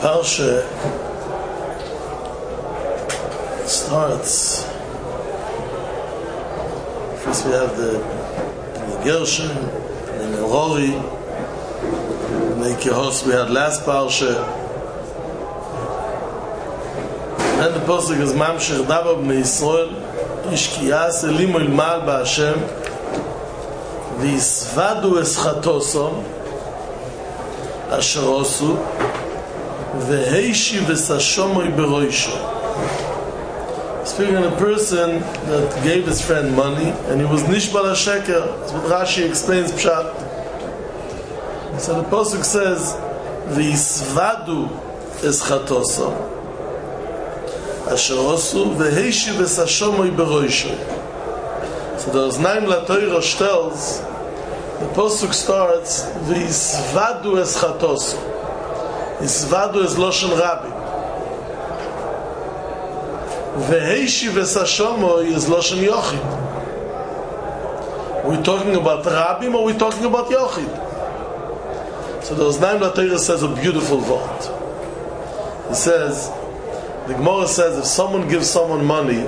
Parsha starts. First we have the Gershon, then Elrohi, then Kehos we had last Parsha. Then the Pasuk is Mamshech Dabar Bnei Yisrael Ish Ki Ya'aseh Limo Ilmal Ba'Hashem V'yisvadu es Chatosom Asher Osu V'heishi V'sashomoy Beroisho. Speaking of a person that gave his friend money and he was Nishbal HaSheker. That's what Rashi explains Pshat. So the Pasuk says V'yisvadu es Chatosom Asher Osu V'heishi V'sashomoy Beroisho. So those 9 Latoirosh tells, the Pasuk starts V'yisvadu es Chatosom. Yisvadu es Loshen Rabbi. V'heishi v'sashomoy is Loshen Yochid. Are we talking about Rabbim or are we talking about Yochid? So those 9 Latoirosh says a beautiful word. He says, the Gemara says if someone gives someone money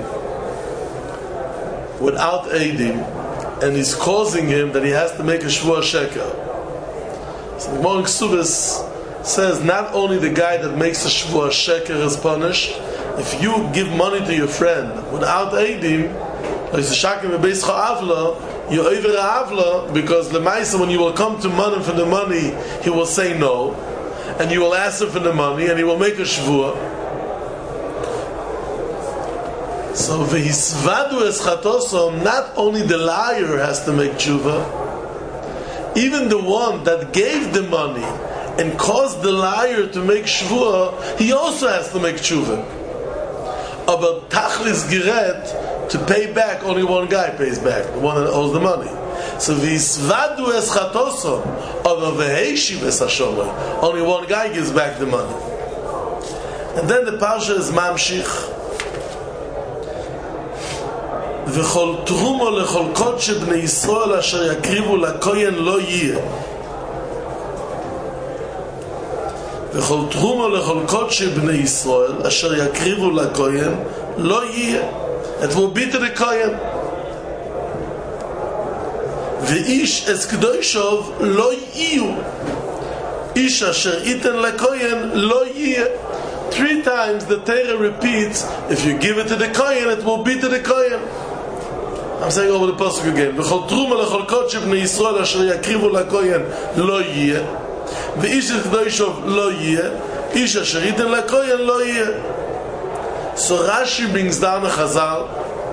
without aiding and he's causing him that he has to make a Shvuah Sheker. So the Gemara in Ksubis says not only the guy that makes a Shvuah Sheker is punished, if you give money to your friend without aiding, like the Shakim Bebeischa Avla, you over Avla, because the Maisa, when you will come to money for the money, he will say no, and you will ask him for the money, and he will make a Shvuah. So V'yisvadu es Chatosom, not only the liar has to make tshuva, even the one that gave the money and caused the liar to make shvuah, he also has to make tshuva. About Tachlis Giret, to pay back, only one guy pays back, the one that owes the money. So V'yisvadu es Chatosom, about V'heishi v'sashomoy, only one guy gives back the money. And then the Parsha is Mamshich. וכל תרומו לכל קודש בני ישראל אשר יקריבו לכהן לא יהיה. וכל תרומו לכל קודש בני ישראל אשר יקריבו לכהן לא יהיה. It will be to the kohen. ואיש אס קדושוב לא יהיו. איש אשר ייתן לכהן לא יהיה. 3 times the Torah repeats, if you give it to the kohen, it will be to the kohen. I'm saying over the pasuk again. V'chol truma lechol kodesh bnei Yisrael asher yakrivu lakohen lo yeh, v'ish kedoshov lo yeh, ish asher yiten lakohen lo yeh. So Rashi brings down a Chazal,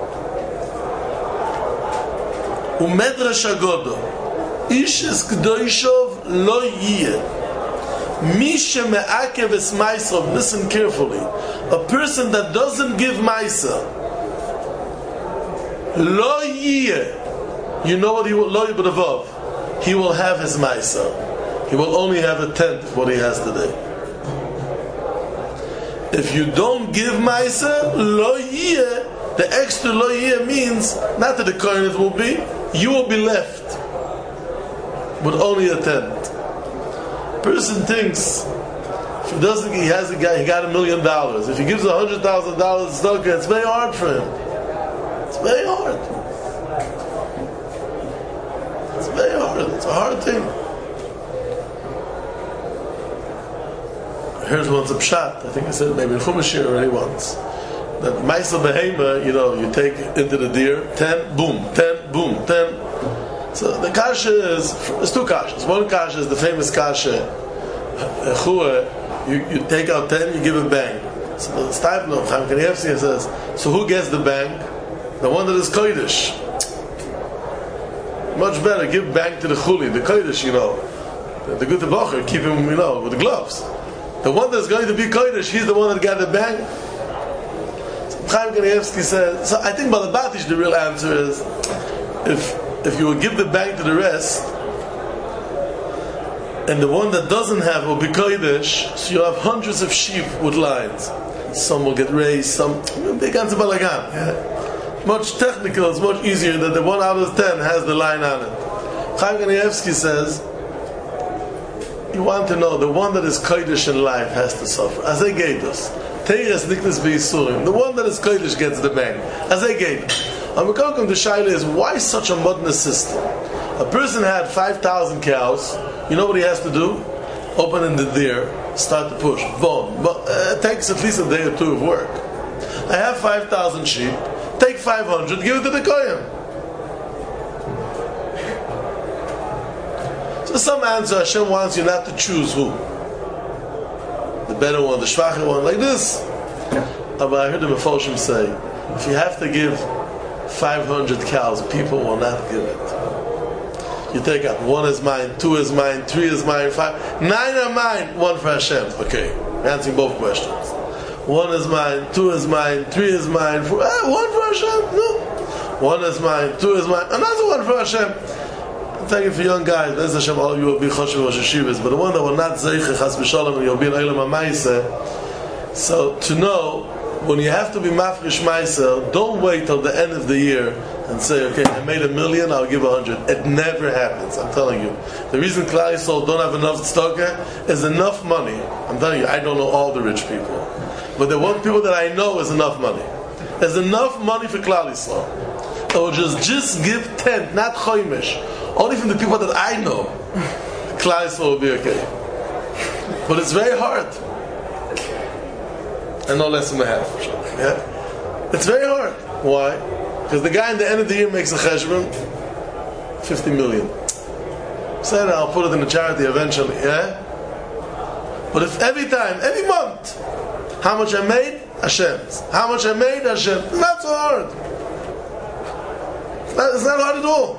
u'medrash agodo, ish es kedoshov lo yeh. Mi sheme'akev es ma'aseh. Listen carefully. A person that doesn't give ma'aseh, Lo yiyeh. You know what he will, lo yibadav. He will have his ma'aseh. He will only have a tenth of what he has today. If you don't give ma'aseh, lo yiyeh, the extra lo yiyeh means, not that the kohen it will be, you will be left with only a tenth. Person thinks, if he doesn't, he got $1 million. If he gives $100,000 it's very hard for him. It's very hard. It's very hard. It's a hard thing. I heard once a pshat. I think I said it maybe in Chumashir already once. That Maisa Behema, you take into the deer 10, boom, 10, boom, 10. So the kasha is, there's 2 kashas. One kasha is the famous kasha. You take out 10, you give a bang. So the Stipler of Chaim Kanievsky says, so who gets the bang? The one that is kodesh. Much better, give bang to the chuli, the kodesh, the good bacher, keep him, with the gloves. The one that's going to be kodesh, he's the one that got the bang. So Chaim Kanievsky says, so I think Balabatish, the real answer is, if you will give the bang to the rest, and the one that doesn't have will be kodesh, so you'll have hundreds of sheep with lines. Some will get raised, some big answer balagan. Much technical, it's much easier that the 1 out of 10 has the line on it. Chaim Kanievsky says You want to know the one that is kodesh in life has to suffer. As they gave us. Teires niknas b'yisurim. The one that is kodesh gets the bang. As they gave us. And we come to Shaila is why such a modern system? A person had 5,000 cows. You know what he has to do? Open in the deer, start to push. Boom. But it takes at least a day or two of work. I have 5,000 sheep. Take 500, give it to the kohen. So some answer Hashem wants you not to choose who. The better one, the schwacher one, like this. But I heard the Mefoshim say, if you have to give 500 cows, people will not give it. You take out 1 is mine, 2 is mine, 3 is mine, 5, 9 are mine, 1 for Hashem. Okay, answering both questions. 1 is mine, 2 is mine, 3 is mine, 1 for Hashem? No. 1 is mine, 2 is mine, another 1 for Hashem. I'm telling you for young guys, Bez Hashem, all of you will be Choshev Rosh Hashivas, but the one that will not Zeiche, Chas B'Shalom, and you'll be in Eilam HaMaiseh. So to know, when you have to be Mafresh Maiser, don't wait till the end of the year and say, okay, I made $1 million, I'll give 100. It never happens, I'm telling you. The reason Klal Yisrael don't have enough tzedakah is enough money. I'm telling you, I don't know all the rich people. But the one people that I know is enough money. There's enough money for Klal Yisrael. Or just give 10, not choimish. Only from the people that I know, Klal Yisrael will be okay. But it's very hard. And no less than a half. Yeah? It's very hard. Why? Because the guy in the end of the year makes a cheshbon, 50 million. Said I'll put it in a charity eventually. Yeah? But if every time, every month, how much I made? Hashem's. How much I made? Hashem. It's not so hard. It's not hard at all.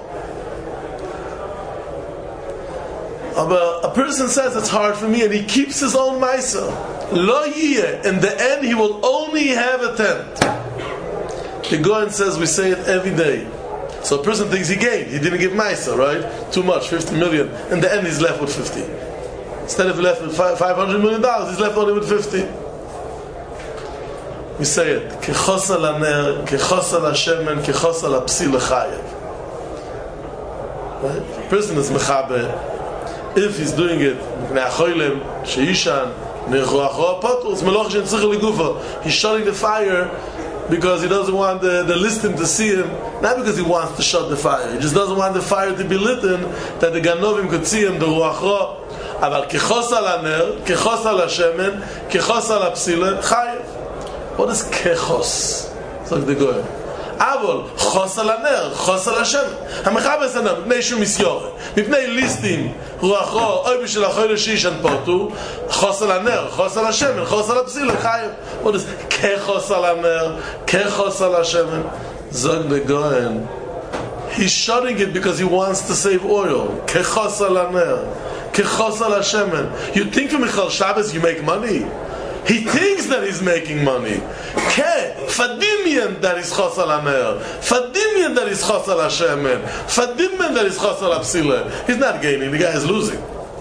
But a person says it's hard for me and he keeps his own maisa. Lo yiyeh. In the end, he will only have a tenth. The Goyen says we say it every day. So a person thinks he gained. He didn't give maisa, right? Too much, 50 million. In the end, he's left with 50. Instead of left with $500 million, he's left only with 50. We say it. Kechos al haner, kechos al hashemen, kechos al hapsil lechayev. Right? A person is mechaber. If he's doing it, he's shutting the fire because he doesn't want the listim to see him, not because he wants to shut the fire. He just doesn't want the fire to be lit that the ganovim could see him, the ruach ra. But kechos al haner, kechos al hashemen, kechos al hapsile chayev. What is kechos? It's like the goy. Avol chos al haner, chos al hashem. Hamechaber sanam b'nei shum misyore, b'nei listim ruach ra, oy b'shel achoyle sheishan potu, chos al haner, chos al hashem, chos al hapsile chayev. What is kechos al haner, kechos al hashem? Zog the goyen. He's shutting it because he wants to save oil. Kechos al haner, kechos al hashem. You think from Michal Shabbos you make money? He thinks that he's making money. Fadimian that is chos al haner. Fadimian that is chos al hashemen. Fadimian that is chos al hapsile. He's not gaining. The guy is losing.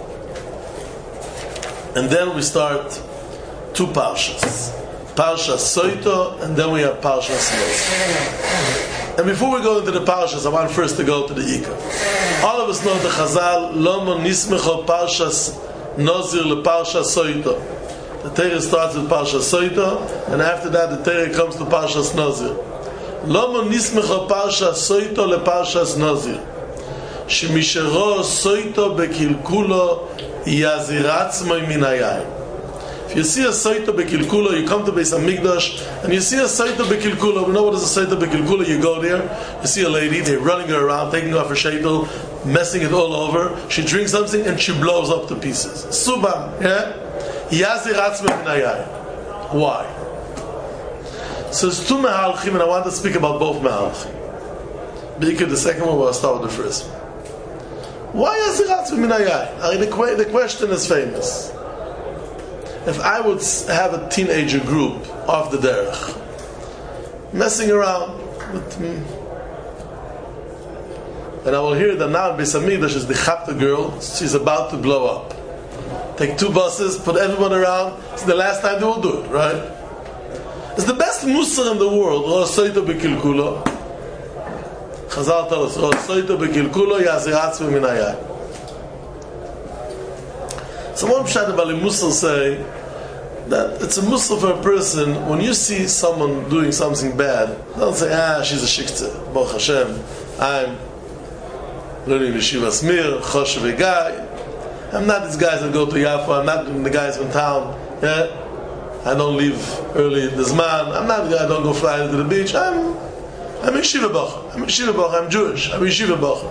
And then we start 2 parshas. Parsha Soito, and then we have Parsha Noz. And before we go into the parshas, I want first to go to the Ikar. All of us know the Chazal, Lomo nismecho Parshas Nozir le Parsha Soito. The Torah starts with Parsha Soito, and after that the Torah comes to Parshas Nozir. Lomo nismecho Parsha Soito le Parshas Nozir. Shemishero Soito bekilkulo yaziratzmo min hayayim. If you see a Soito bekilkulo, you come to Beis Hamikdash, and you see a Soito bekilkulo. We know what is a Soito bekilkulo. You go there, you see a lady, they're running her around, taking off her sheitel, messing it all over. She drinks something and she blows up to pieces. Subam, yeah? Why? So there's 2 mehalchim, and I want to speak about both mehalchim. Because the second one, we'll start with the first one. Why Yaziratzma min hayayim? The question is famous. If I would have a teenager group off the derech, messing around with me, and I will hear that now Beis Hamikdash is the chapter girl, she's about to blow up. Take 2 buses, put everyone around. It's the last time they will do it, right? It's the best musar in the world. Rosoito bekilkulo. Chazal tell us, Rosoito bekilkulo yaziratzma min hayayim. So one pshat the Bali Mussar say that it's a mussar for a person when you see someone doing something bad. Don't say, she's a shiktzeh. Baruch Hashem, I'm learning Yeshiva Smir, Choshev guy. I'm not these guys that go to Yafa. I'm not the guys from town. Yeah, I don't leave early in the Zman. I don't go fly to the beach. I'm Yeshiva Bach. I'm Jewish. I'm Yeshiva Bach.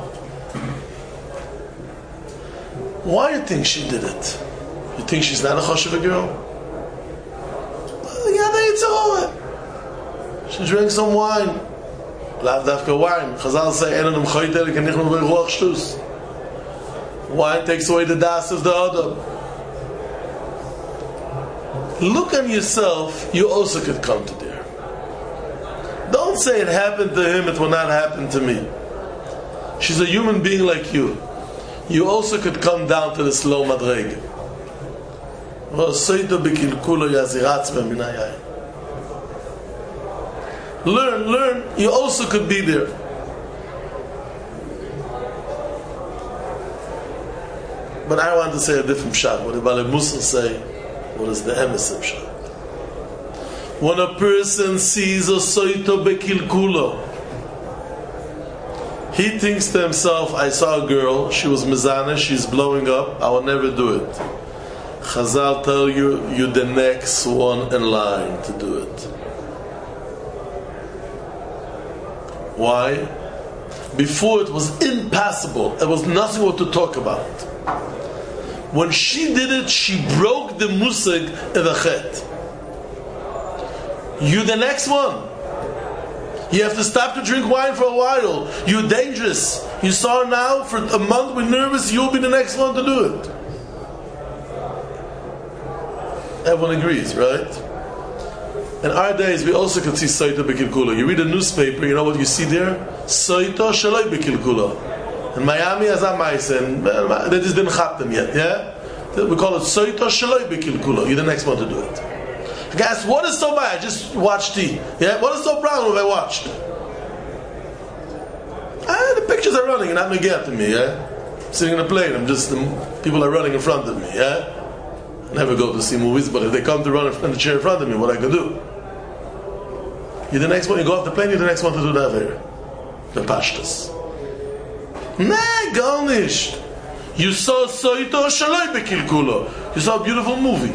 Why do you think she did it? You think she's not a Choshev girl? She drank some wine. Lav dafka wine. Chazal say, "Enanum choyter kenichnu v'ruach shtus." Wine takes away the das of the other. Look on yourself. You also could come to there. Don't say it happened to him. It will not happen to me. She's a human being like you. You also could come down to this low madrege. Learn. You also could be there. But I want to say a different pshat. What the Bali Mussar say? What is the emes pshat? When a person sees a soito bekilkulo, he thinks to himself, I saw a girl, she was mizana, she's blowing up, I will never do it. Chazal tell you, you're the next one in line to do it. Why? Before it was impossible. There was nothing what to talk about. When she did it, she broke the musig of the chet. You're the next one. You have to stop to drink wine for a while. You're dangerous. You saw her now for a month, we're nervous, you'll be the next one to do it. Everyone agrees, right? In our days, we also can see Soita Bekilkula. You read a newspaper, you know what you see there? Soita Shaloi Bekilkula. In Miami, as I'm saying, they just didn't chap them yet, yeah? We call it Soita Shaloi Bekilkula. You're the next one to do it. Guys, what is so bad? I just watched tea. Yeah? What is so problem if I watched? The pictures are running and not going to get to me, yeah? I'm sitting in a plane, people are running in front of me, yeah? I never go to see movies, but if they come to run in the chair in front of me, what I can do? You're the next one, you go off the plane, you're the next one to do that here. The pashtas. Nah, garnish. You saw Soito Shaloi Bekilkulo. You saw a beautiful movie.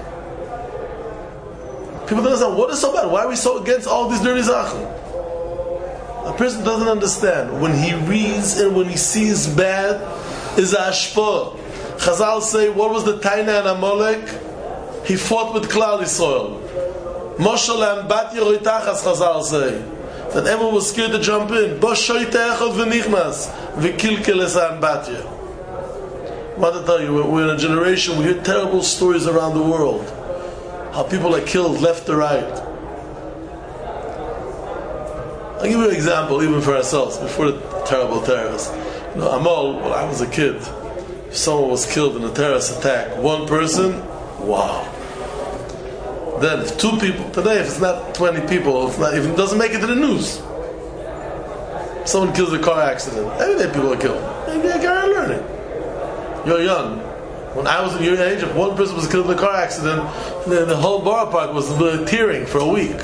People don't understand, what is so bad? Why are we so against all these dirty zachen? A person doesn't understand. When he reads and when he sees bad, is a ashpah. Chazal say, what was the Taina and Amalek? He fought with Klal Yisrael. Moshe and Bat Yeroitachas, Chazal say. That everyone was scared to jump in. Bo shoitechot v'nichnas v'kilkel esan Batya. I want to tell you, we're in a generation, we hear terrible stories around the world. How people are killed left to right. I'll give you an example, even for ourselves, before the terrible terrorists. Amal, when I was a kid, if someone was killed in a terrorist attack, one person, wow. Then if two people, today if it's not 20 people, if it doesn't make it to the news. Someone kills in a car accident, every day people are killed. Maybe I carry on learning. You're young. When I was in your age, if one person was killed in a car accident, the whole borough park was tearing for a week.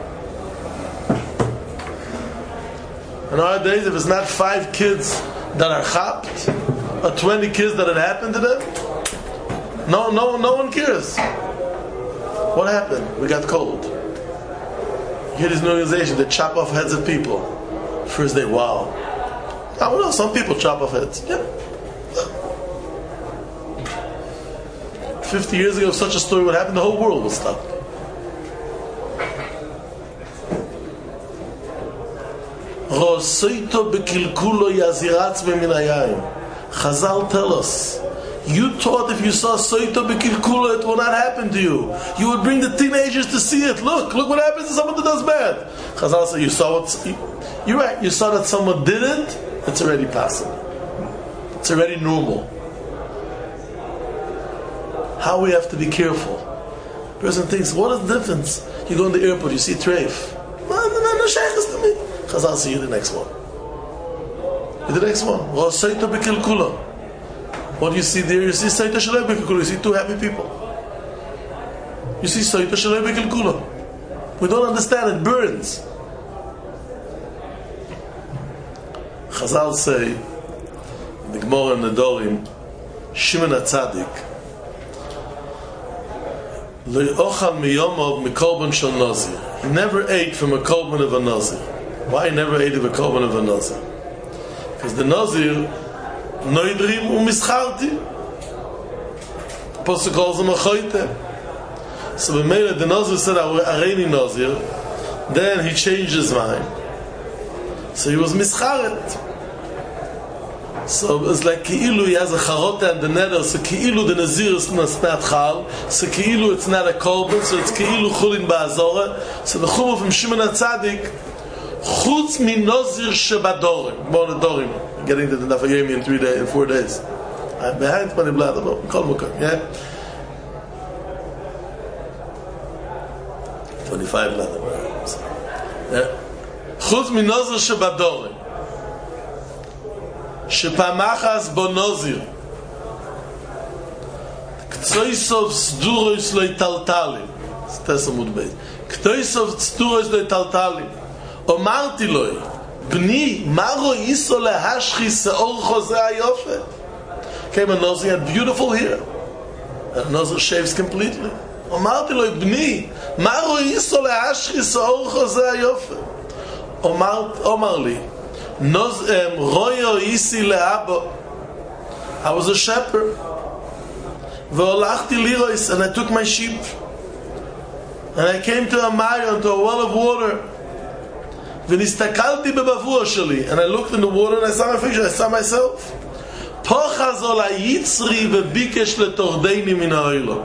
In our days, if it's not 5 kids that are chapped, or 20 kids that it happened to them, no one cares. What happened? We got cold. You hear this new organization, they chop off heads of people. First day, wow. I don't know, some people chop off heads. Yeah. 50 years ago, if such a story would happen, the whole world would stop. Chazal tell us, you thought if you saw Soito Bekilkula, it will not happen to you. You would bring the teenagers to see it. Look what happens to someone that does bad. Chazal said, you're right, you saw that someone did it, it's already possible. It's already normal. How we have to be careful. The person thinks, what is the difference? You go in the airport, you see treif. No shaykhs to me. Chazal say, you're the next one. You're the next one. What do you see there? You see Saita Shalei B'Kikula. You see two happy people. You see Saita Shalei B'Kikula. We don't understand, it burns. Chazal say, the Gemara and the Dorim, Shimon HaTzadik, Le'ochal miyomov mikolban shel nazir. He never ate from a kolban of a nazir. Why he never ate of a kolban of a nazir? Because the nazir, noidrim u'mischarti. The Apostle calls him a choyte. So when the nazir said, Areini nazir, then he changed his mind. So he was mischaret. So it's like Ki'ilu he has a charota and the nether, so Ki'ilu the Nazir is not chal, so Ki'ilu it's not a korban, so it's Ki'ilu chulin ba'azorah. So the chumah from Shimon HaTzadik, chutz min Nazir shebadorim. More the dorim. Getting to the Nafayemi in 4 days. I'm behind 20 blood, yeah? 25 blood. Yeah. Chutz min Nazir shebadorim. Shepamachas bonozir Ktoisov Sduros lo italtalim Tessamud Beis Ktoisov Sduros lo italtalim Omarti lo Bni Maro iso lehashchi seor chose ayofe. Came a Nazir had beautiful hair and a Nazir shaves completely. Omarti lo Bni Maro iso lehashchi seor chose ayofe. Omar li Royo isi le'abo. I was a shepherd. Ve'olachti lirois, and I took my sheep. And I came to a mayon, to a well of water. V'nistakalti bebavua sheli, and I looked in the water and I saw my picture, I saw myself. Pochazol hayitzri ve'bikesh letordeini min ha'oilo.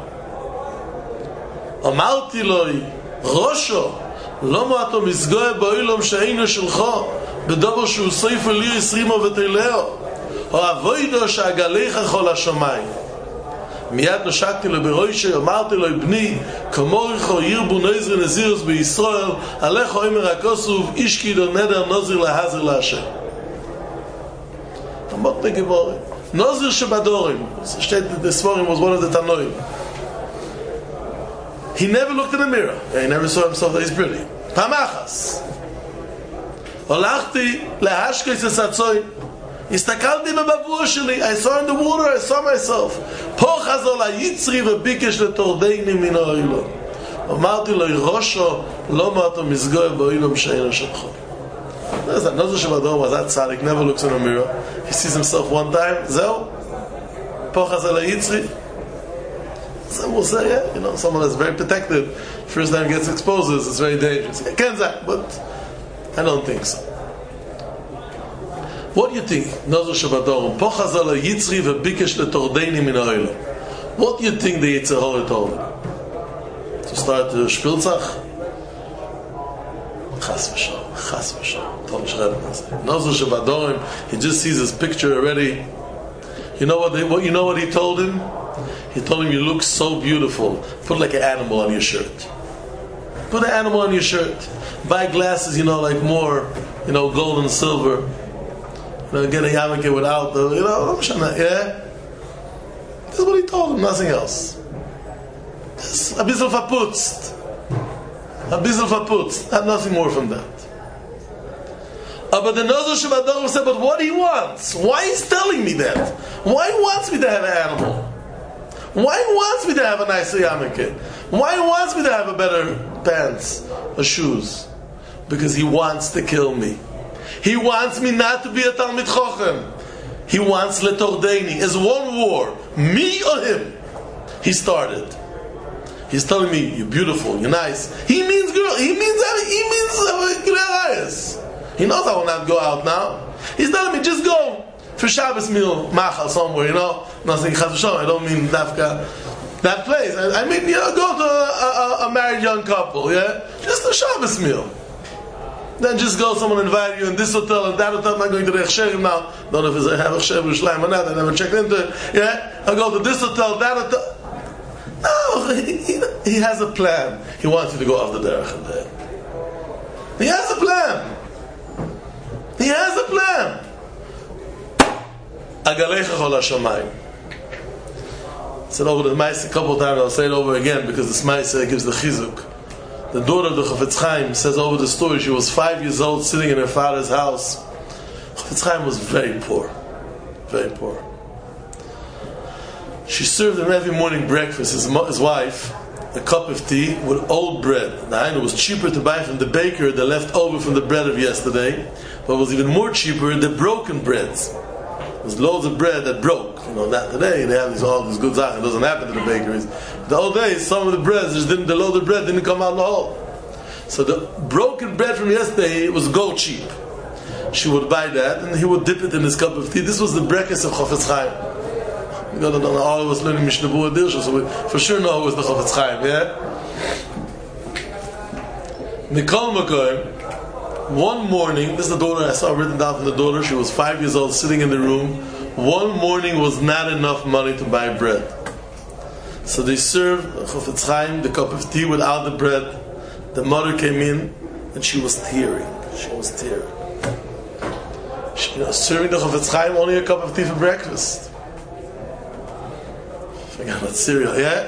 Amarti loi, Rosho, lomo ato mizgoe ba'oilom she'eino shelcho. בדבר שהוא סויף לי 20 ותלeo או אבוידו שהגליך כל השמיים מיד נשקתי לו בראשי אמרתי לו בני כמורך ירבו נזר נזירוס בישראל עליך אומר הכוסוב איש קידו נדר נוזר להזר להשם אמות נגבורים נוזר שבדורים the Sforim was one of the Tanoim. He never looked in the mirror. He never saw himself that he's pretty. Pamachas הלכתי להשקס הסצוי הסתכלתי בבבוע שלי I saw in the water, I saw myself פה חזור ליצרי וביקש לתורדני מן האילו אמרתי לו ראשו לא מעטו מסגוי באילו שאינו שלך. Another שבדור was that tzaddik never looks in a mirror. He sees himself one time זהו פה חזור ליצרי. Some will say, yeah, you know, someone that's very protected first time gets exposed, it's very dangerous. But I don't think so. What do you think? Nazir Shabadorim. Pochazal Yitzri v'bikesh letordeini min ha'olam. What do you think the Yetzer Hara told him? To start the Shpilzach? Chas v'shalom. Told Nazir Shabadorim. He just sees his picture already. You know what he told him? He told him, you look so beautiful. Put like an animal on your shirt. Put an animal on your shirt. Buy glasses, like more, gold and silver. Get a yarmulke without the, yeah? This is what he told him, nothing else. Just a bissel verputzt. Not nothing more from that. But the Nazir Shabadorim said, but what he wants? Why he's telling me that? Why he wants me to have an animal? Why he wants me to have a nicer yarmulke? Why he wants me to have a better pants or shoes? Because he wants to kill me. He wants me not to be a Talmid Chochem. He wants letordeni. It's one war. Me or him. He started. He's telling me, you're beautiful, you're nice. He means girl. He means Gleirayas. He knows I will not go out now. He's telling me, just go for Shabbos meal, machal somewhere, Nothing, I don't mean Dafka. That place. I mean, go to a married young couple, yeah? Just a Shabbos meal. Then just go, someone invite you in this hotel and that hotel. I'm not going to the Echsherim now. Don't know if it's a Echsherim Yerushalayim or not. I never checked into it. Yeah? I'll go to this hotel, that hotel. No, he has a plan. He wants you to go off the derech. He has a plan. Agalecha chol hashamayim. said over the Maisa a couple of times. I'll say it over again because this Maisa gives the chizuk. The daughter of the Chafetz Chaim says over the story. She was 5 years old, sitting in her father's house. Chafetz Chaim was very poor, very poor. She served him every morning breakfast. His wife, a cup of tea with old bread. Now, it was cheaper to buy from the baker the leftover from the bread of yesterday, but it was even more cheaper the broken breads. There was loads of bread that broke. Not today. They have all these good zaken. It doesn't happen to the bakeries. The old days, some of the breads the loaded bread didn't come out in the hole. So the broken bread from yesterday was go cheap. She would buy that, and he would dip it in his cup of tea. This was the breakfast of Chafetz Chaim. All of us learning Mishnah Berurah Dirsha, so we for sure know it was the Chafetz Chaim. Yeah. Mikol Makoim. One morning, this is the daughter I saw written down from the daughter. She was 5 years old, sitting in the room. One morning was not enough money to buy bread, so they served Chafetz Chaim the cup of tea without the bread. The mother came in, and she was tearing. She was tearing. Serving the Chafetz Chaim only a cup of tea for breakfast. Forgot about cereal, yeah.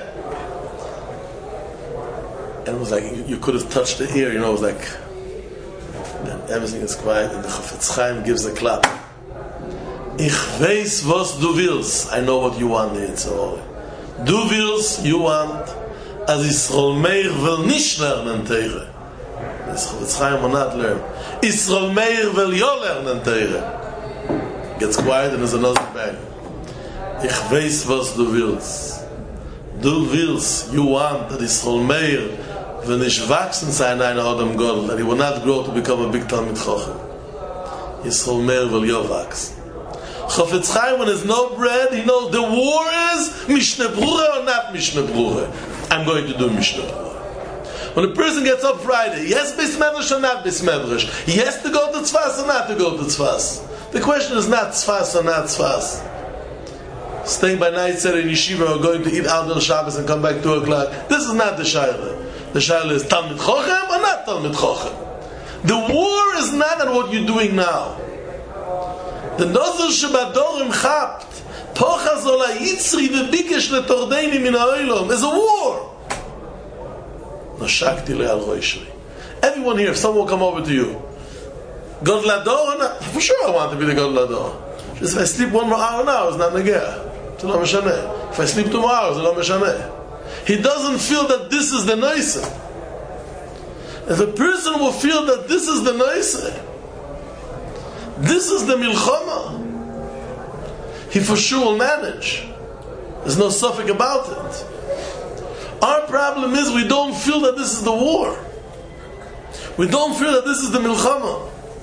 And it was like you could have touched the ear. It was like. Then everything is quiet, and the Chafetz Chaim gives a clap. Ich weiß was du willst. I know what you want here. So, du willst, you want, as Yisrael Meir will nicht lernen Teire. Chafetz Chaim will not learn. Yisrael Meir will jo lernen Teire. Gets quiet and there's another bang. Ich weiß was du willst. Du willst, you want, that Yisrael Meir will nicht wachsen sein ein Adam Gadol, that he will not grow to become a big Talmid Chacham. Yisrael Meir will jo wachsen. Chafetz Chaim, when there's no bread, he knows the war is Mishnah Berurah or not Mishnah Berurah. I'm going to do Mishnah Berurah. When a person gets up Friday, yes, Beis Medrash or not Beis Medrash, yes to go to Tzfas or not to go to Tzfas. The question is not Tzfas or not Tzfas. Staying by night set in yeshiva or going to eat out on Shabbos and come back 2 o'clock. This is not the shayla. The shayla is Talmid Chochem or not Talmid Chochem. The war is not on what you're doing now. The Nozer Shebadorim Chapt Pocha Zola Yitzri V'Bikesh Letordeini Min HaOilom is a war. Nashakti Le'al Roishri. Everyone here, if someone will come over to you, God Lador or not? For sure I want to be the God Lador. Just if I sleep 1 more hour now, it's not Negeh. It's not Meshaneh. If I sleep 2 more hours, it's not Meshaneh. He doesn't feel that this is the Noiseh. If a person will feel that this is the Noiseh, this is the milchama, he for sure will manage. There's no suffix about it. Our problem is we don't feel that this is the war. We don't feel that this is the milchama.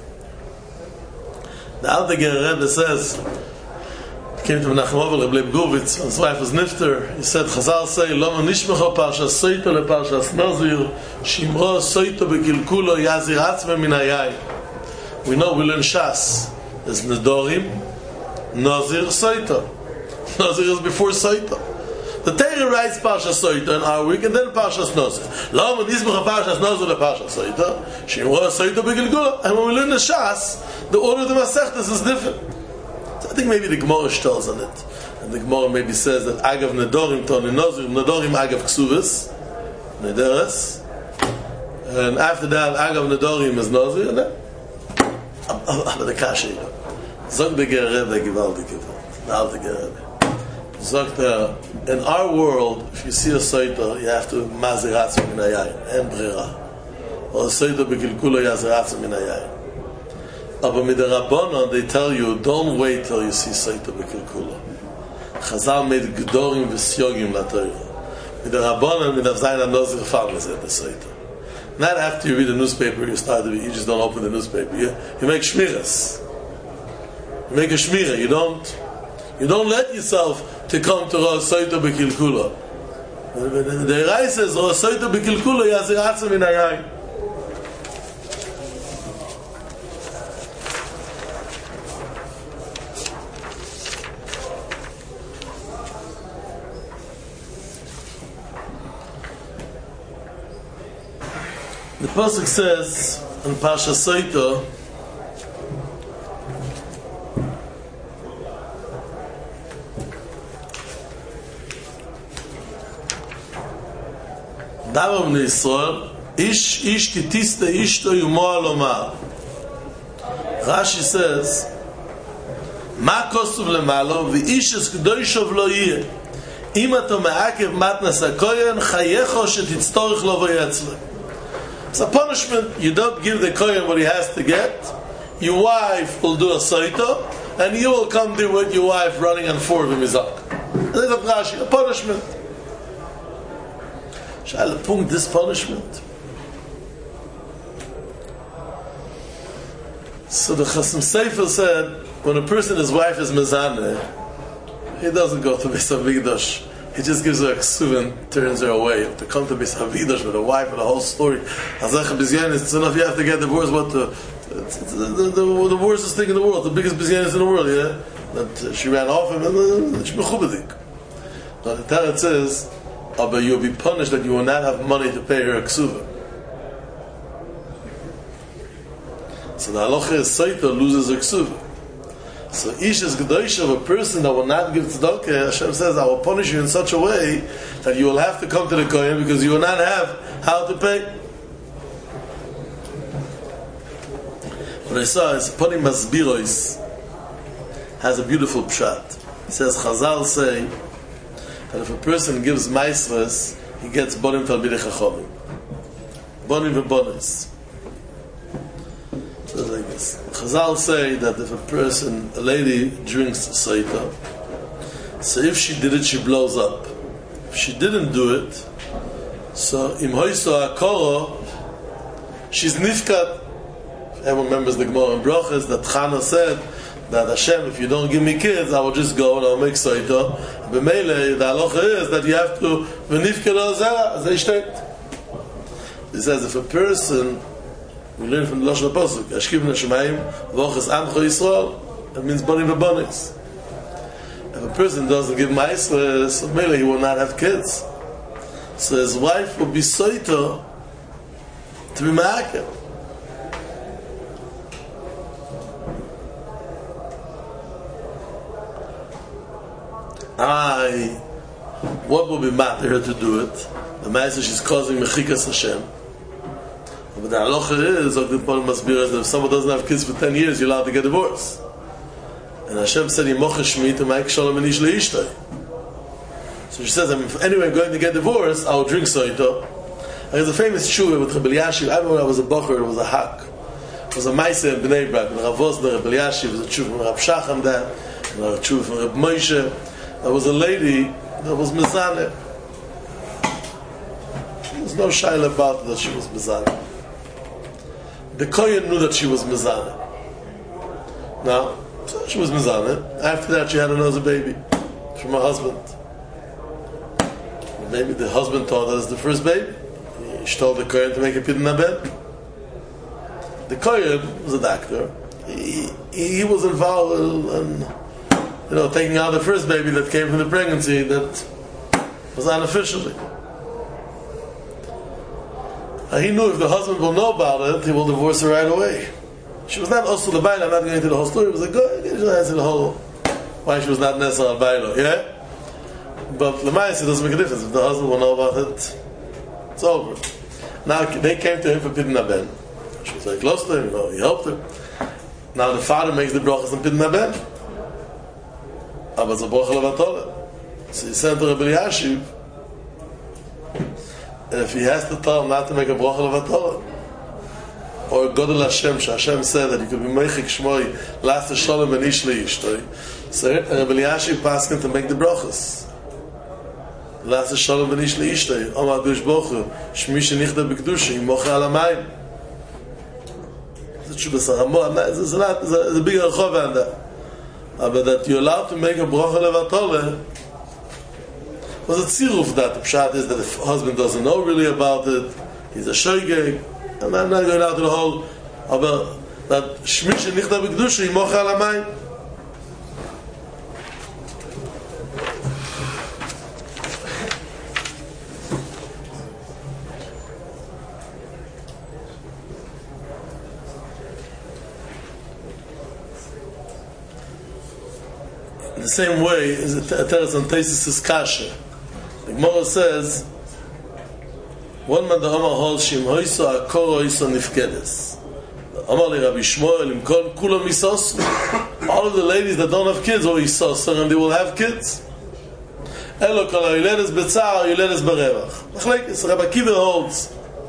The Alter Rebbe says, came to Menachem Ovel, Rebbe Leib Gurvitz, his wife was Nifter. He said, Chazal say, Lama nishmecha parsha soita le parshas Nazir, shimro soita bekilkulo yazir atzme min hayayim. We know we learn Shas. There's Nedorim, Nazir, Soita. Nazir is before Soita. The Torah writes Parshas Soita in our week and then Parshas Nazir. Lama nishmecha Parshas Nazir le Parshas Soita, shimro soita bekilkulo. And when we learn the Shas, the order of the Masechtas is different. So I think maybe the Gemara tells on it. And the Gemara maybe says that Agav Nedorim Toni Nazir, Nedorim Agav Ksuvis, Nederes. And after that, Agav Nedorim is Nazir, and then aber der Kasche. Sagt der Rebbe gewaltige Wort. Now the Rebbe. Sagt in our world, if you see a Soita, you have to maziratz min hayayin. En brera. Or a Soita bekilkulo yaziratz min hayayin. Aber mit der Rabbanon, they tell you, don't wait till you see Soita bekilkulo. Chazal made gedorim v'syogim la Torah. Mit der Rabbanon, mit Avzayin HaNozir farmers at the Soita. Not after you read the newspaper, you just don't open the newspaper. You make shmiras. You make a shmira. You don't let yourself to come to Rosh Soita B'Kilkula. The Rai says Rosh Soita B'Kilkula yazir atzim min hayayin. The pasuk says in Parshas Soita, Davam Yisrael, ish titiste ishto yumo alomar. Rashi says, Ma kosuv lemalo, v'ish es k'doishov lo yeh. Im ato me'akev matnas ha-koyen, chayecho shetitztorich lo v'yetzle. It's a punishment. You don't give the kohen what he has to get. Your wife will do a soito, and you will come there with your wife running on four of him izak. That's a Rashi, a punishment. Shall I point this punishment? So the Chasam Sefer said, when a person, his wife is mezaneh, he doesn't go to Beis Hamikdash. He just gives her a ksuv and turns her away. To come to Beis Hamikdash with a wife and a whole story. It's enough you have to get divorced. What the worstest thing in the world, the biggest bizyanis in the world, yeah? That she ran off him and she mechubadik. Now the Torah says, but you'll be punished that you will not have money to pay her a ksuva. So the halacha is Saita loses her ksuva. So ish is gedosh of a person that will not give tzedakah. Hashem says, I will punish you in such a way that you will have to come to the kohen because you will not have how to pay. What I saw is Poni Masbirois has a beautiful pshat. He says, Chazal say that if a person gives maisras, he gets bonim talmidei chachamim. Bonim v'bonis. So like this. Chazal say that if a person, a lady, drinks saita, so if she did it, she blows up. If she didn't do it, so im hoyso hakoro, she's nifkat. Everyone remembers the Gemara in Brachas that Chana said that Hashem, if you don't give me kids, I will just go and I'll make saita. B'meile, the halacha is that you have to v'nifkat al-zera, as they state. He says if a person, we learn from the Lashon HaPasuk, Ashkiv Neshmayim, V'oches Amcho Yisrael, it means Bonim v'Bonis. If a person doesn't give Ma'isra, so maybe he will not have kids. So his wife will be Soita to be Ma'akev. What will be matter her to do it? The Ma'aseh she's causing Mechikas Hashem. But the halacha is, that if someone doesn't have kids for 10 years, you're allowed to get divorced. And Hashem said, Yimochesh mi to make shalom and ish leishtay. So she says, if anyway I'm going to get divorced, I will drink soito. There's a famous tshuva with Rebbe Elyashiv. I remember when I was a bocher, it was a hak. It was a maaseh in Bnei Brak, and Rav Vosner, Rebbe Elyashiv, there was a tshuva from Rav Shacham there, and a tshuva from Rebbe Moshe. There was a lady that was mezaneh. There was no shaila about it that she was mezaneh. The kohen knew that she was mezaneh. Now, so she was mezaneh. After that, she had another baby from her husband. Maybe the husband thought that was the first baby. She told the kohen to make a pidyon abed. The kohen was a doctor. He was involved in taking out the first baby that came from the pregnancy that was unofficially. He knew if the husband will know about it, he will divorce her right away. She was not also the baila. I'm not going into the whole story. It was like, go ahead, answer the whole why she was not necessarily baila. Yeah? But Lemais, it doesn't make a difference. If the husband will know about it, it's over. Now, they came to him for Pidyon Haben. She was very close to him, he helped her. Now the father makes the brachas on Pidyon Haben. So he said to Rebbe Elyashiv, if he has to tell him not to make a bracha levatala, or Godel Hashem, Hashem said that he could be meichik shmoi last shalom and ish leishtoi, so Rebbe Elyashiv asked him to make the brachas last shalom and ish leishtoi. Omar Dush Bochu shmi shenichda b'kedusha yimoche al hamayim. It's a big archov on that. But that you're allowed to make a bracha levatala was a tziruf that the pshat is that the husband doesn't know really about it, he's a shoygeg, and I'm not going out to the whole about that shmish and nichta b'kedusha yimocha al hamayim. The same way is a teres on Teisus Kasha. The Gemara says One man the Amar holds Shim Hoysa Akoro Hoysa Nifkedes. Amar li Rabbi Shmuel Imkon Kulam Isos. All of the ladies that don't have kids will Isos and they will have kids. Elo Kol HaYiledes B'tzar HaYiledes B'revach. Machlekes Rabbi Akiva holds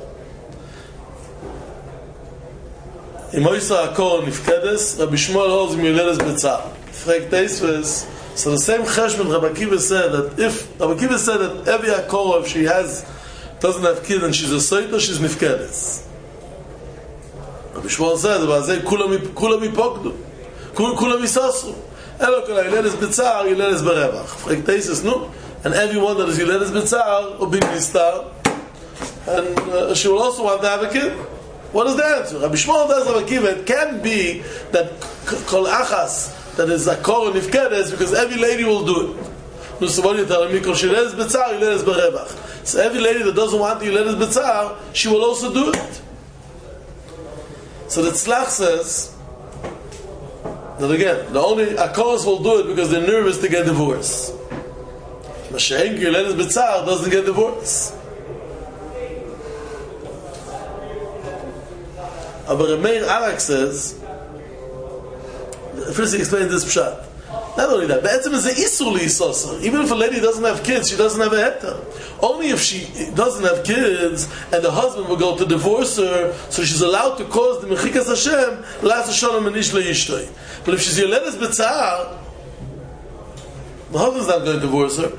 Im Hoysa Akoro Nifkedes. Rabbi Shmuel holds Im HaYiledes B'tzar. Frek Teisves. So the same cheshbon Rabbi Akiva said that if Rabbi Akiva said that every Akoro, if she doesn't have kids and she's a soita, she's nifkedes. Rabbi Shmuel said, kulam ipokdu, kulam isasru. Elo kol hiledes b'tzar, hiledes b'revach. Frek Teisus, no? And everyone that is hiledes b'tzar will be nistar, and she will also want to have a kid. What is the answer? Rabbi Shmuel tells Rabbi Akiva, it can't be that kol achas, that is akor nifkedes, because every lady will do it. No, so what are you telling me? Kol hiledes b'tzar, hiledes b'revach. So every lady that doesn't want the hiledes b'tzar, she will also do it. So the Tzlach says that again, the only akors will do it because they're nervous to get divorced. Mashenki hiledes b'tzar doesn't get divorced. But Meir Arak says, first he explains this pshat. Not only that, Be'etzim is a isur li'isosar. Even if a lady doesn't have kids, she doesn't have a heta. Only if she doesn't have kids and the husband will go to divorce her, so she's allowed to cause the mechikas Hashem las shalom and ish le'ishtoi. But if she's hiledes b'tzar, the husband's not going to divorce her.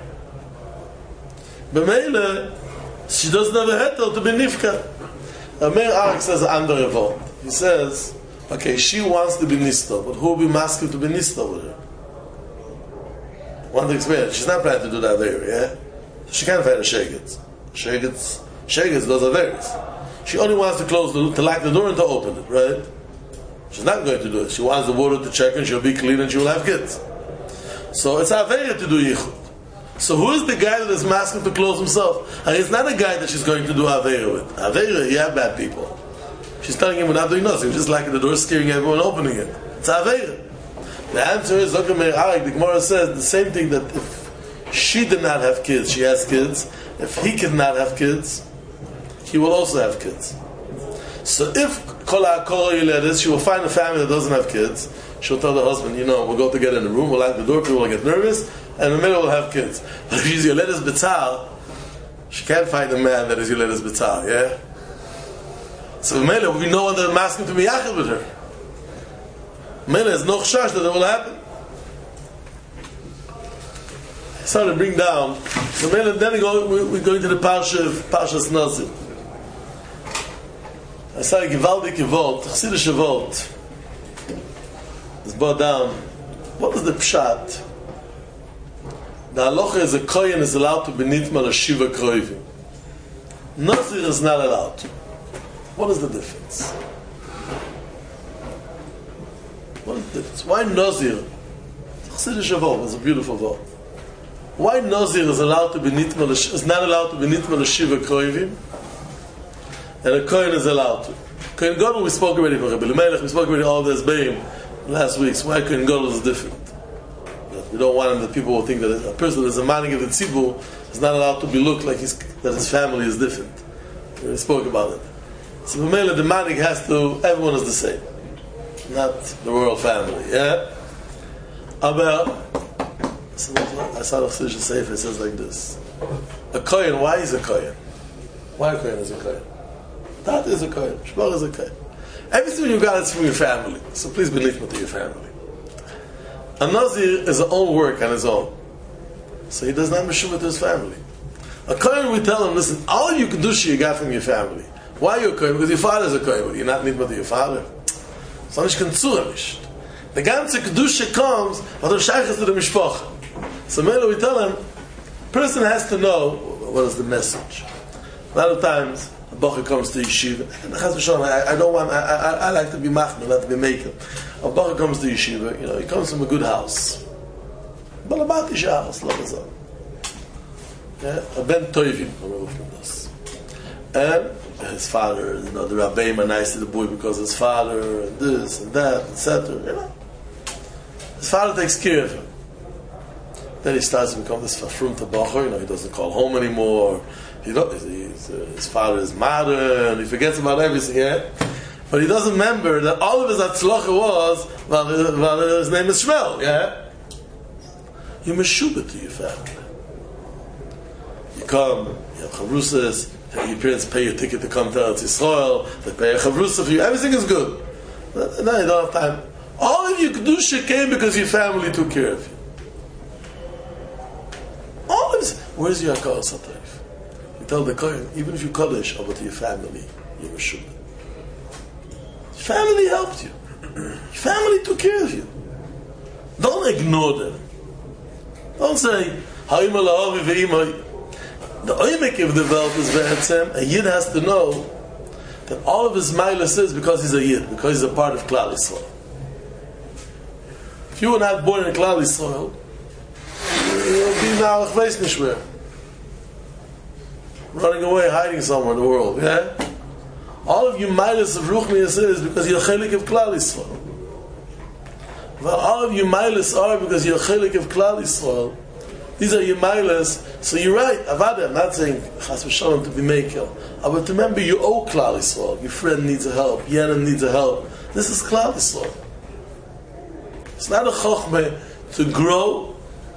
B'meile, she doesn't have a heta to be nifka. Meir Arak says under revolt. He says, okay, she wants to be nista, but who will be masculine to be nista with her? Want to explain? She's not planning to do that there, yeah? She can't find a shegitz. Shegitz does a various. She only wants to close to lock the door and to open it, right? She's not going to do it. She wants the water to check and she'll be clean and she will have kids. So it's avera to do yichud. So who is the guy that is masculine to close himself? And it's not a guy that she's going to do avera with. Avera, you have bad people. She's telling him we're not doing nothing, just locking the door, scaring everyone, opening it. It's avera. The answer is, the Gemara says the same thing, that if she did not have kids, she has kids. If he could not have kids, he will also have kids. So if Kol HaKorah Yiledes, she will find a family that doesn't have kids. She'll tell the husband, we'll go together in the room, we'll lock the door, people will get nervous, and in the middle we'll have kids. But if she's Yiledes B'tzar, she can't find a man that is Yiledes B'tzar, yeah? So Mele will be no one that is asking to be yachid with her. Mele is no chash that it will happen. I started to bring down. So Mele, then we're going to the Parshas Nazir. I started Givaldik Yevot, Chassidus Yevot. It's brought down. What is the pshat? The halacha is a kohen is allowed to be nitma l'shiva kroivim. Nazir is not allowed to. What is the difference? What is the difference? Why Nazir? Chassidus Yevot is a beautiful vote. Why Nazir is allowed to be nitma is not allowed to be nitma l'shiva kroivim, and a kohen is allowed to? Kohen Gadol we spoke already for Rabbi Elimelech. We spoke already all this beim last week. So why Kohen Gadol is different? We don't want that people will think that a person that is a manning of the tzibur is not allowed to be looked like that his family is different. We spoke about it. So the manning has to, everyone is the same, not the royal family. Yeah. Aber so I saw the Chassidus Sefer. It says like this: a kohen. Why is a kohen? Why a kohen is a kohen? That is a kohen. Shmor is a kohen. Everything you got is from your family. So please believe me to your family. A Nazir is his own work on his own. So he does not meshuvah to his family. A kohen, we tell him, listen, all you kedusha you got from your family. Why are you a kohen? Because your father is a kohen. You're not nitma to your father. So nicht kan zuhörisch. The ganze kedusha comes, but the shaykh is to the mishpacha. So Mela, we tell him, person has to know what is the message. A lot of times, a bacher comes to yeshiva, and I don't want, I like to be machmir, not to be maker. A bacher comes to yeshiva, he comes from a good house. Balabatish house, love his own. A ben toivim, from this. And his father, the rabbeim are nice to the boy because his father, and this and that, etc. His father takes care of him. Then he starts to become this fafrum tabacher. He doesn't call home anymore. his father is mother, and he forgets about everything, yeah? But he doesn't remember that all of his atzlocha was while his name is Shmuel, yeah? You meshubah to your family. You come, you have chavrusas, your parents pay your ticket to come to Eretz Yisrael, they pay a chavrusa for you, everything is good. No, you don't have time. All of your kedusha came because your family took care of you. All of this. Where's your Hakar Satayif? You tell the Kohen, even if you Kaddish over to your family, you were Shubha. Family helped you. Your family took care of you. Don't ignore them. Don't say, Ha'ima la'avi ve'ima. The oimek of the wealth is ve'etzem. A Yid has to know that all of his milas is because he's a Yid, because he's a part of Klal Yisrael. If you were not born in Klal Yisrael, you'll be now a chveis nishmer, running away, hiding somewhere in the world. Yeah, all of you milas of ruchnius is because you're chelik of Klal Yisrael. Well, all of you milas are because you're chelik of Klal Yisrael. These are your milas. So you're right. Avada, I'm not saying chas v'shalom to be mekel, but remember you owe Klal Yisrael. Your friend needs a help. Yenim needs a help. This is Klal Yisrael. It's not a chokhmah to grow,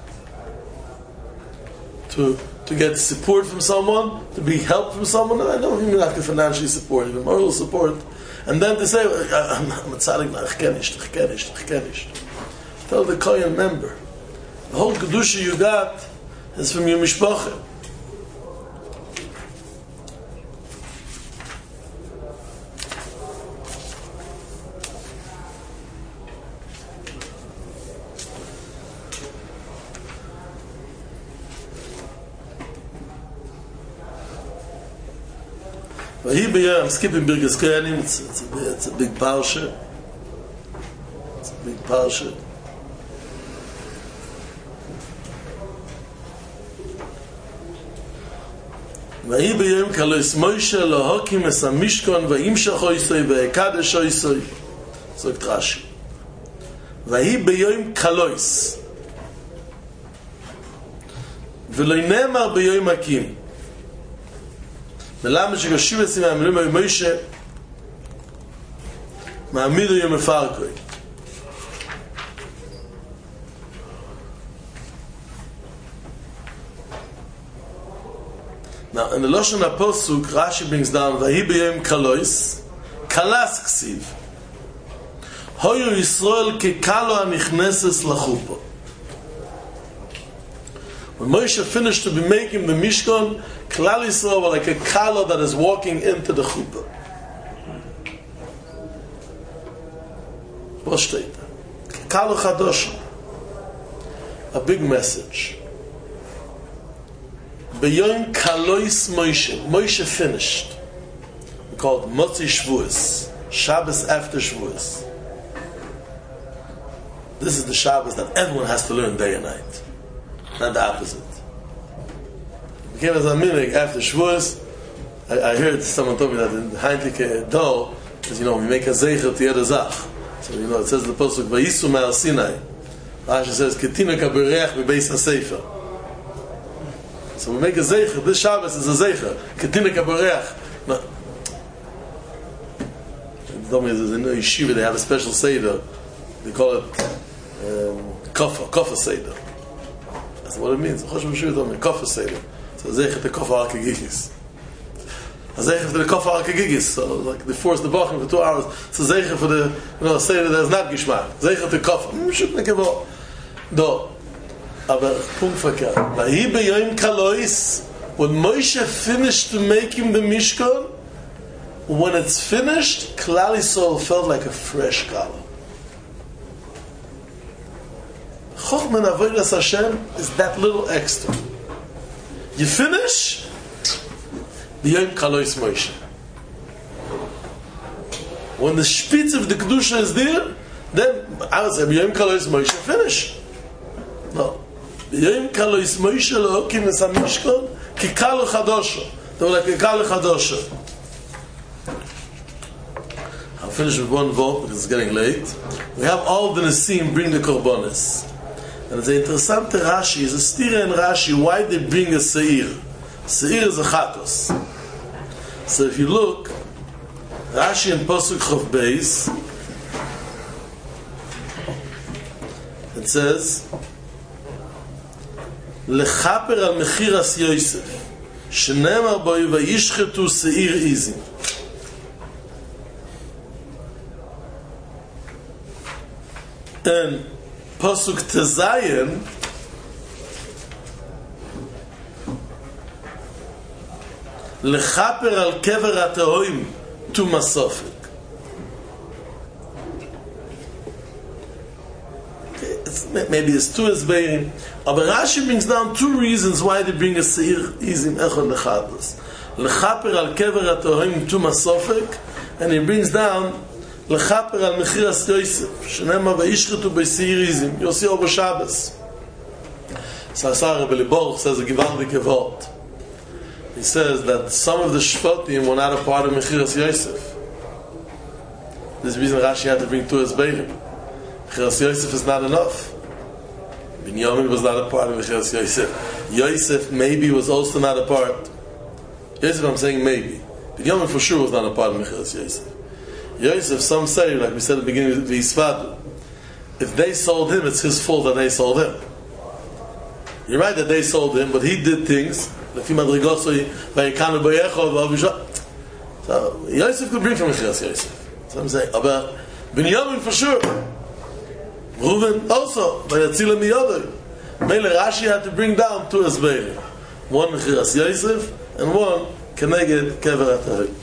to get support from someone, to be help from someone. I don't even have to financially support, even moral support. And then to say, I'm a tzaddik, ich tell the Kohen member, the whole kedusha you got is from your mishpacha. I'm skipping Birkas Kohanim. It's a big parsha. It's a big parsha. Vahi b'yom kalos Moshe lahakim es hamishkon vayimshach oisoi vayekadesh oisoi. Sagt Rashi. Vahi b'yom kalos. V'lo nemar b'yom hakim. ולמה שגשיב אצלי מהמילים היו מוישה מעמידו יום מפרקוי. Now, in the Lashon HaPosuk, Rashi brings down Vahi b'yom kalois, kalas ksiv. Hoyu Yisrael kekalo hanichneses lachupo. When Moshe finished to be making the Mishkan, Klal Yisrael were like a kala that is walking into the chuppah. What steht da? Kala chadosha. A big message. B'yom kalois Moshe. Moshe finished. We call it Motzi Shavuos. Shabbos after Shavuos. This is the Shabbos that everyone has to learn day and night. Not the opposite. Came as a minute after Shavuos. I heard someone told me that in Heintlike dough is, we make a zeicher to yeder zach. So it says in the pasuk Vayisu me'al Sinai. Rashi says Ketina kaberech bebeis hasefer. So we make a zeicher. This Shabbos is a zeicher. Ketina kaberech. No. They told me there's in yeshiva they have a special seder. They call it kofa seder. That's what it means. Choshev Yeshiva told me kofa seder. So zeichet the kofa al-kegigis. Zeichet for the kofa al-kegigis. So like they force the bachim for 2 hours. So zeichet for the, say that there's not gishmak. Zeichet the kofa. Shouldn't make it all. Do. Aber punkt verkehrt. Vahi b'yom kalois. When Moshe finished to make him the Mishkan, when it's finished, Klal Yisrael felt like a fresh kala. Chochman avodas Hashem is that little extra. You finish, b'yom kalois Moshe. When the spitz of the kedusha is there, then I would say b'yom kalois Moshe, finish. No, b'yom kalois Moshe lahokim es hamishkon ki kalo chadosha. They were like a kalo chadosha. I'll finish with one vote because it's getting late. We have all the Nesim bring the korbanos. And it's an interessante Rashi, it's a stira in Rashi, why they bring a seir. Seir is a chatos. So if you look, Rashi in Pasuk Chav Beis, it says, Lechaper al mechiras Yosef, shenemar boi vayishchetu seir izim. And Pasuk Tezayin, Lechaper al kever atahoim tu masofik. Maybe it's two esbeirim. But Rashi brings down two reasons why they bring a seir izim echad lechados. Lechaper al kever atahoim tu masofik, and he brings down Lechaper al mechiras Yosef, shenema vayishchetu b'seir izim. You'll see over Shabbos. Sasar Rebbe Liborch says a gewaltige wort. He says that some of the Shvatim were not a part of Mechiras Yosef. This is the reason Rashi had to bring two esbeirim. Mechiras Yosef is not enough. Binyamin was not a part of Mechiras Yosef. Yosef maybe was also not a part. Yosef, I'm saying maybe. Binyamin for sure was not a part of Mechiras Yosef. Yosef, some say, like we said at the beginning of the Yisfad, if they sold him, it's his fault that they sold him. You're right that they sold him, but he did things. So Yosef could bring from Mechiras Yosef. So I'm saying, but Binyamin for sure. Reuven also, by Yatzila Miyodai. Mele Rashi had to bring down two esbeirim. One Mechiras Yosef, and one Keneged Kever Atahoim.